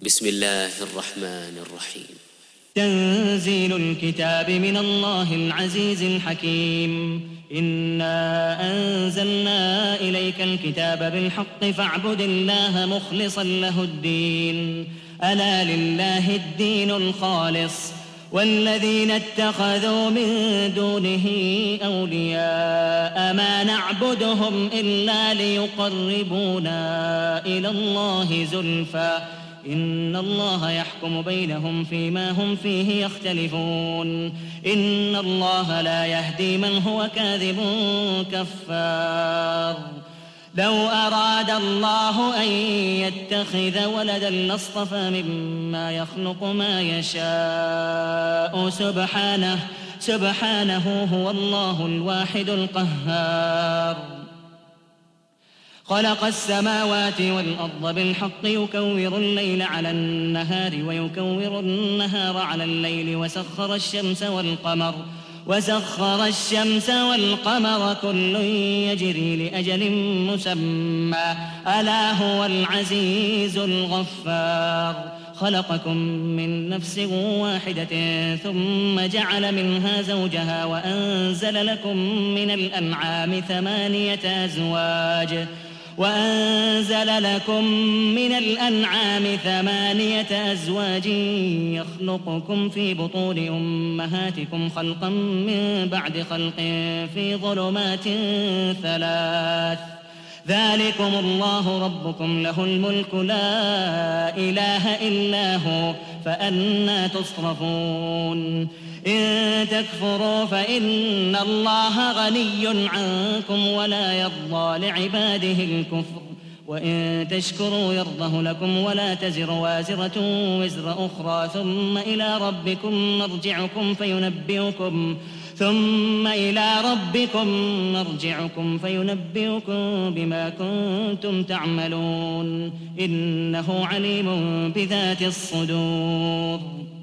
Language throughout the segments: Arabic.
بسم الله الرحمن الرحيم. تنزيل الكتاب من الله العزيز الحكيم. إنا أنزلنا إليك الكتاب بالحق فاعبد الله مخلصا له الدين، ألا لله الدين الخالص، والذين اتخذوا من دونه أولياء ما نعبدهم إلا ليقربونا إلى الله زلفى إن الله يحكم بينهم فيما هم فيه يختلفون. إن الله لا يهدي من هو كاذب كفار. لو أراد الله أن يتخذ ولدا لاصطفى مما يخلق ما يشاء سبحانه هو الله الواحد القهار. خلق السماوات والأرض بالحق يكور الليل على النهار ويكور النهار على الليل وسخر الشمس والقمر كل يجري لأجل مسمى ألا هو العزيز الغفار. خلقكم من نفس واحدة ثم جعل منها زوجها وأنزل لكم من الأنعام ثمانية أزواج يخلقكم في بطون أمهاتكم خلقا من بعد خلق في ظلمات ثلاث. ذلكم الله ربكم له الملك لا إله إلا هو فأنى تصرفون. إن تكفروا فإن الله غني عنكم ولا يرضى لعباده الكفر وإن تشكروا يرضه لكم ولا تزر وازرة وزر أخرى ثم إلى ربكم مرجعكم فينبئكم بما كنتم تعملون إنه عليم بذات الصدور.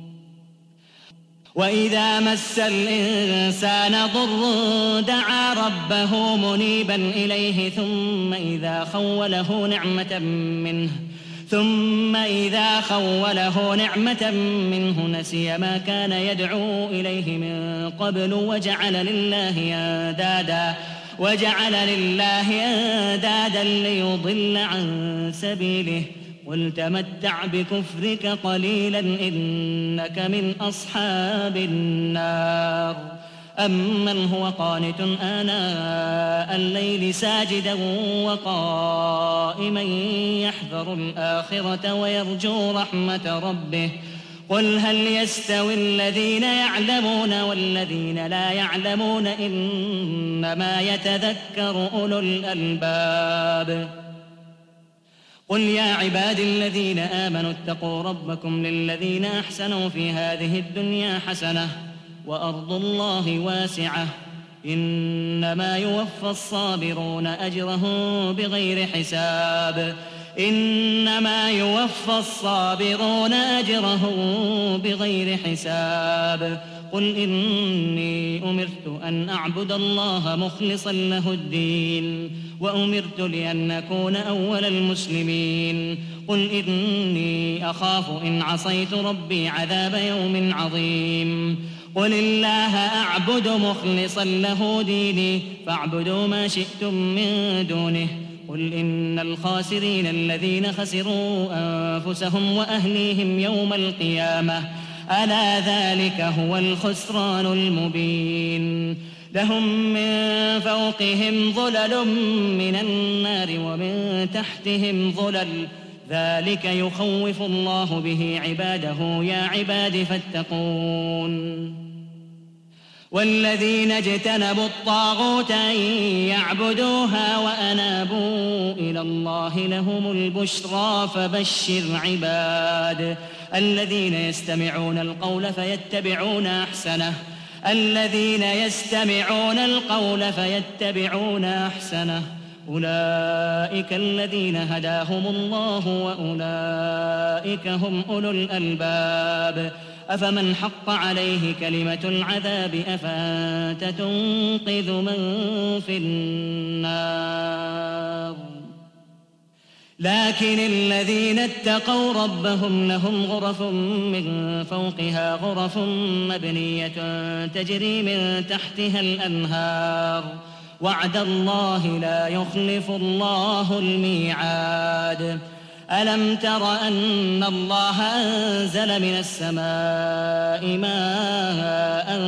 وإذا مس الإنسان ضر دعا ربه منيبا إليه ثم إذا خوله نعمة منه نسي ما كان يدعو إليه من قبل وجعل لله أندادا ليضل عن سبيله. قل تمتع بكفرك قليلا إنك من أصحاب النار. أمن هو قانت آناء الليل ساجدا وقائما يحذر الآخرة ويرجو رحمة ربه قل هل يستوي الذين يعلمون والذين لا يعلمون إنما يتذكر أولو الألباب. قل يا عبادي الذين آمنوا اتقوا ربكم للذين أحسنوا في هذه الدنيا حسنة وأرض الله واسعة إنما يوفى الصابرون أجرهم بغير حساب. قل إني أمرت أن أعبد الله مخلصا له الدين وأمرت لأن أكون أول المسلمين. قل إني أخاف إن عصيت ربي عذاب يوم عظيم. قل الله أعبد مخلصا له ديني فاعبدوا ما شئتم من دونه. قل إن الخاسرين الذين خسروا أنفسهم وأهليهم يوم القيامة ألا ذلك هو الخسران المبين. لهم من فوقهم ظلل من النار ومن تحتهم ظلل ذلك يخوف الله به عباده يا عباد فاتقون. والذين اجتنبوا الطاغوت أن يعبدوها وأنابوا إلى الله لهم البشرى فبشر عباد الذين يستمعون القول فيتبعون أحسنه أولئك الذين هداهم الله وأولئك هم أولو الألباب. أفمن حق عليه كلمة العذاب أفأنت تنقذ من في النار. لكن الذين اتقوا ربهم لهم غرف من فوقها غرف مبنية تجري من تحتها الأنهار وعد الله لا يخلف الله الميعاد. ألم تر أن الله أنزل من السماء ماء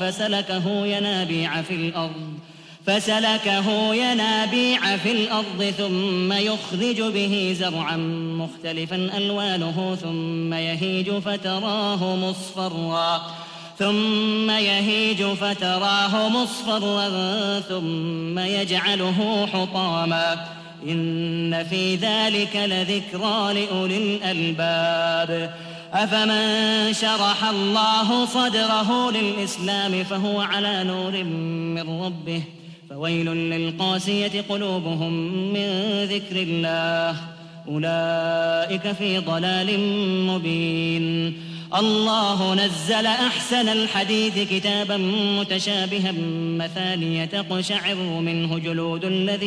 فسلكه ينابيع في الأرض ثم يخرج به زرعا مختلفا ألوانه ثم يهيج فتراه مصفرا ثم يجعله حطاما إن في ذلك لذكرى لأولي الألباب. أفمن شرح الله صدره للإسلام فهو على نور من ربه فويل للقاسية قلوبهم من ذكر الله أولئك في ضلال مبين. الله نزل أحسن الحديث كتابا متشابها مثانية تقشعر منه جلود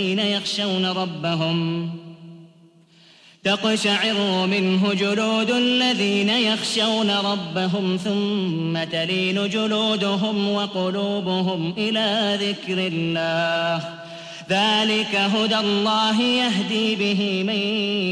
الذين يخشون ربهم ثم تلين جلودهم وقلوبهم إلى ذكر الله ذلك هدى الله يهدي به من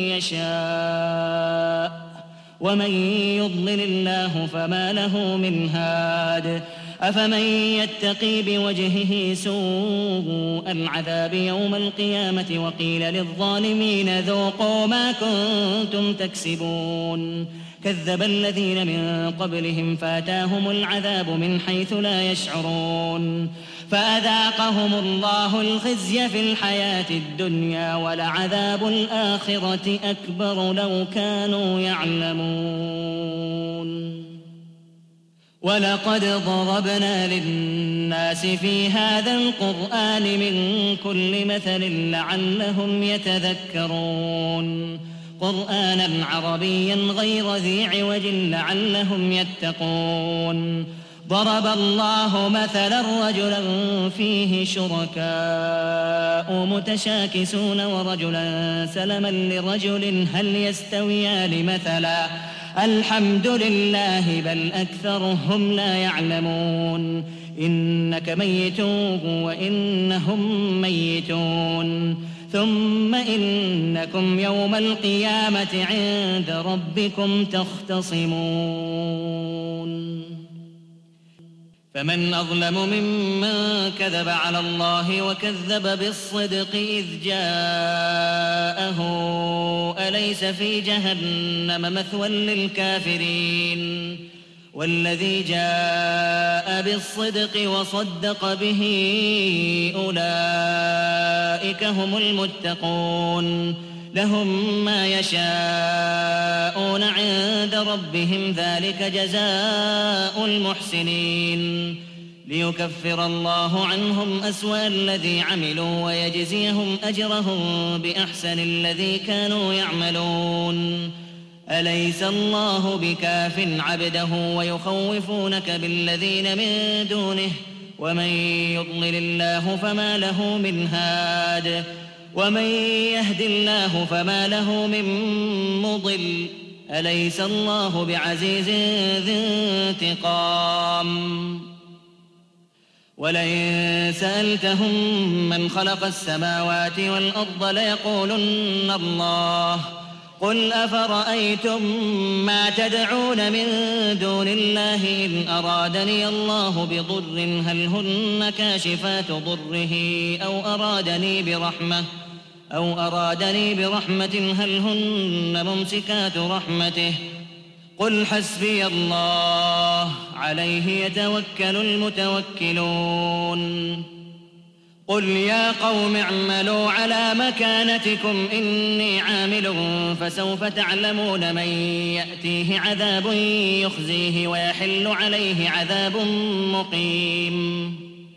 يشاء ومن يضلل الله فما له من هاد. أفمن يتقي بوجهه سوء العذاب يوم القيامة وقيل للظالمين ذوقوا ما كنتم تكسبون كذب الذين من قبلهم فأتاهم العذاب من حيث لا يشعرون فأذاقهم الله الخزي في الحياة الدنيا ولعذاب الآخرة أكبر لو كانوا يعلمون. ولقد ضربنا للناس في هذا القرآن من كل مثل لعلهم يتذكرون قرآنا عربيا غير ذي عوج لعلهم يتقون. ضرب الله مثلا رجلا فيه شركاء متشاكسون ورجلا سلما لرجل هل يستويان مثلا الحمد لله بل أكثرهم لا يعلمون. إنك ميت وإنهم ميتون ثم إنكم يوم القيامة عند ربكم تختصمون. فمن أظلم ممن كذب على الله وكذب بالصدق إذ جاءه أليس في جهنم مثوى للكافرين والذي جاء بالصدق وصدق به أولئك هم المتقون لهم ما يشاءون عند ربهم ذلك جزاء المحسنين ليكفر الله عنهم أسوأ الذي عملوا ويجزيهم أجرهم بأحسن الذي كانوا يعملون. أليس الله بكاف عبده ويخوفونك بالذين من دونه ومن يضلل الله فما له من هاد ومن يهد الله فما له من مضل أليس الله بعزيز ذي انتقام. ولئن سألتهم من خلق السماوات والأرض ليقولن الله قل أفرأيتم ما تدعون من دون الله إن أرادني الله بضر هل هن كاشفات ضره أو أرادني برحمة هل هن ممسكات رحمته قل حسبي الله عليه يتوكل المتوكلون. قل يا قوم اعملوا على مكانتكم إني عامل فسوف تعلمون من يأتيه عذاب يخزيه ويحل عليه عذاب مقيم.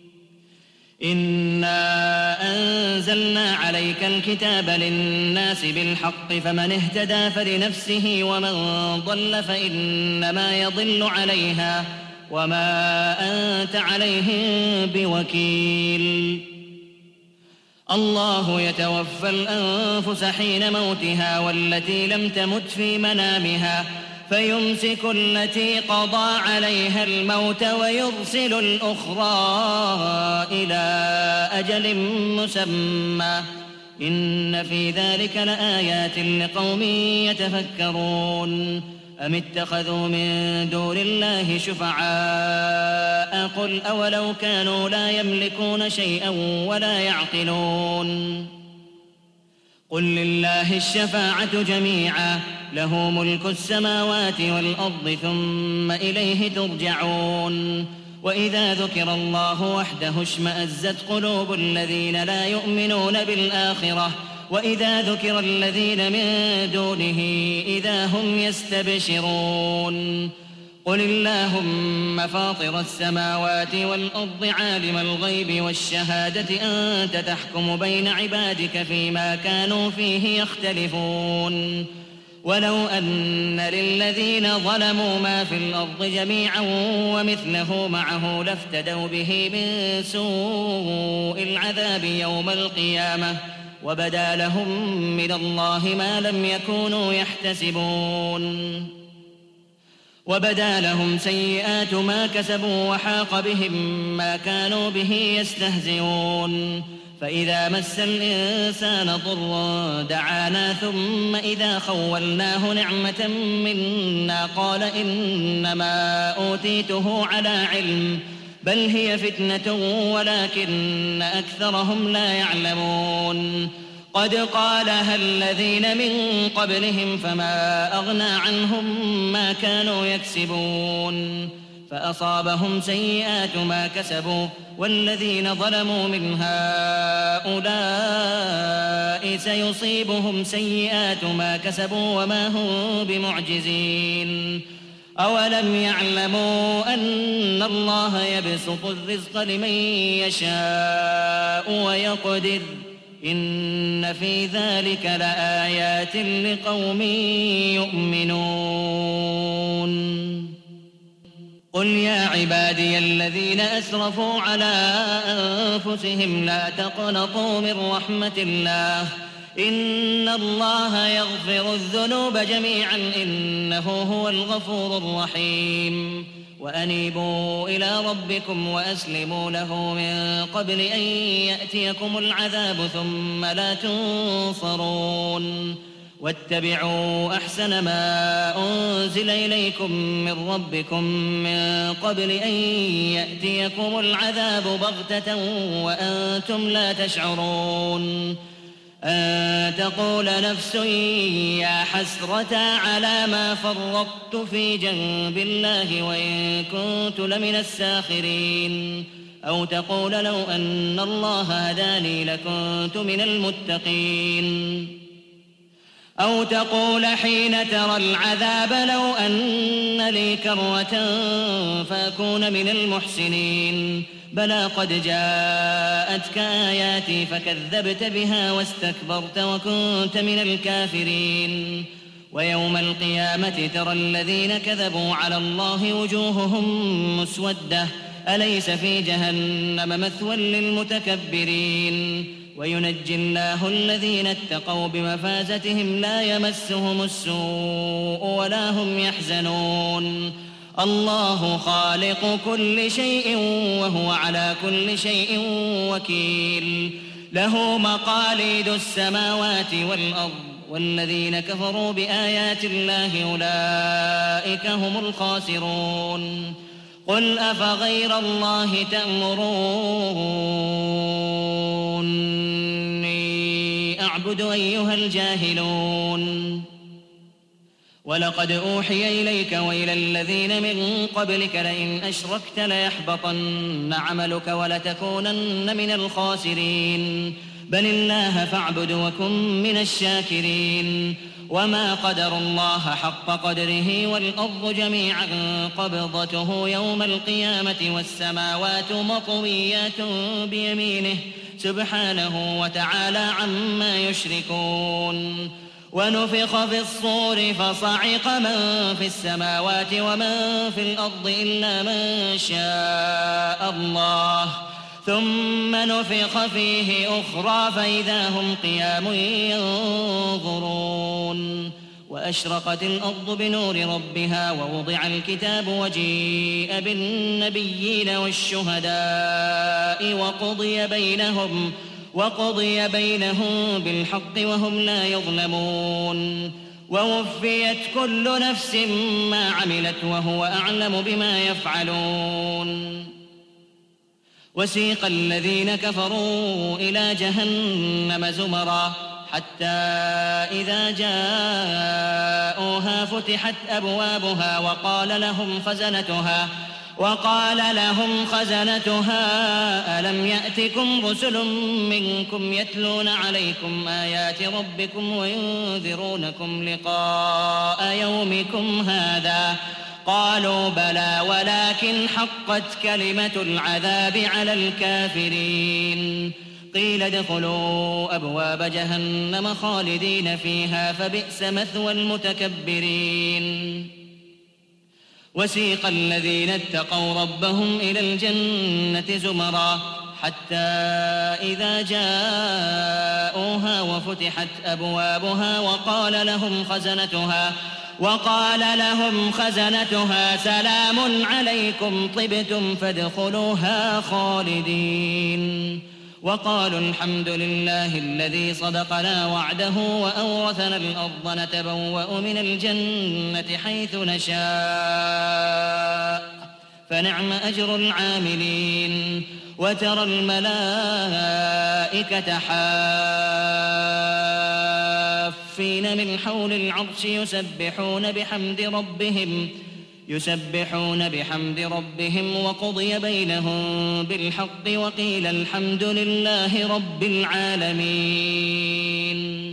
إنا أنزلنا عليك الكتاب للناس بالحق فمن اهتدى فلنفسه ومن ضل فإنما يضل عليها وما أنت عليهم بوكيل. الله يتوفى الأنفس حين موتها والتي لم تمت في منامها فيمسك التي قضى عليها الموت ويرسل الأخرى إلى أجل مسمى إن في ذلك لآيات لقوم يتفكرون أم اتخذوا من دون الله شفعاء قل أولو كانوا لا يملكون شيئا ولا يعقلون قل لله الشفاعة جميعا له ملك السماوات والأرض ثم إليه ترجعون وإذا ذكر الله وحده اشمأزت قلوب الذين لا يؤمنون بالآخرة وإذا ذكر الذين من دونه إذا هم يستبشرون قل اللهم فاطر السماوات والأرض عالم الغيب والشهادة أنت تحكم بين عبادك فيما كانوا فيه يختلفون ولو أن للذين ظلموا ما في الأرض جميعا ومثله معه لافتدوا به من سوء العذاب يوم القيامة وبدا لهم من الله ما لم يكونوا يحتسبون وبدا لهم سيئات ما كسبوا وحاق بهم ما كانوا به يستهزئون فإذا مس الإنسان ضر دعانا ثم إذا خولناه نعمة منا قال إنما أوتيته على علم بل هي فتنة ولكن أكثرهم لا يعلمون قد قالها الذين من قبلهم فما أغنى عنهم ما كانوا يكسبون فأصابهم سيئات ما كسبوا والذين ظلموا من هؤلاء سيصيبهم سيئات ما كسبوا وما هم بمعجزين أولم يعلموا أن الله يبسط الرزق لمن يشاء ويقدر إن في ذلك لآيات لقوم يؤمنون قل يا عبادي الذين أسرفوا على أنفسهم لا تقنطوا من رحمة الله إن الله يغفر الذنوب جميعا إنه هو الغفور الرحيم وأنيبوا إلى ربكم وأسلموا له من قبل أن يأتيكم العذاب ثم لا تنصرون واتبعوا أحسن ما أنزل إليكم من ربكم من قبل أن يأتيكم العذاب بغتة وأنتم لا تشعرون أن تقول نفس يا حسرة على ما فرطت في جنب الله وإن كنت لمن الساخرين أو تقول لو أن الله هداني لكنت من المتقين أو تقول حين ترى العذاب لو أن لي كرة فأكون من المحسنين بلى قد جاءتك آياتي فكذبت بها واستكبرت وكنت من الكافرين ويوم القيامة ترى الذين كذبوا على الله وجوههم مسودة أليس في جهنم مثوى للمتكبرين وينجي الله الذين اتقوا بمفازتهم لا يمسهم السوء ولا هم يحزنون الله خالق كل شيء وهو على كل شيء وكيل له مقاليد السماوات والأرض والذين كفروا بآيات الله أولئك هم الخاسرون قل أفغير الله تأمروني أعبد أيها الجاهلون ولقد أوحي إليك وإلى الذين من قبلك لئن أشركت ليحبطن عملك ولتكونن من الخاسرين بل الله فاعبد وكن من الشاكرين وما قدر الله حق قدره والأرض جميعا قبضته يوم القيامة والسماوات مطويات بيمينه سبحانه وتعالى عما يشركون ونفخ في الصور فصعق من في السماوات ومن في الأرض إلا من شاء الله ثم نفخ فيه أخرى فإذا هم قيام ينظرون وأشرقت الأرض بنور ربها ووضع الكتاب وجيء بالنبيين والشهداء وقضي بينهم بالحق وهم لا يظلمون ووفيت كل نفس ما عملت وهو أعلم بما يفعلون وسيق الذين كفروا إلى جهنم زمرا حتى إذا جاءوها فتحت أبوابها وقال لهم خزنتها ألم يأتكم رسل منكم يتلون عليكم آيات ربكم وينذرونكم لقاء يومكم هذا قالوا بلى ولكن حقت كلمة العذاب على الكافرين قيل ادخلوا أبواب جهنم خالدين فيها فبئس مثوى المتكبرين وسيق الذين اتقوا ربهم إلى الجنة زمرا حتى إذا جاءوها وفتحت أبوابها وقال لهم خزنتها سلام عليكم طبتم فادخلوها خالدين وقالوا الحمد لله الذي صدقنا وعده وأورثنا الأرض نتبوأ من الجنة حيث نشاء فنعم أجر العاملين وترى الملائكة حافين من حول العرش يسبحون بحمد ربهم وقضي بينهم بالحق وقيل الحمد لله رب العالمين.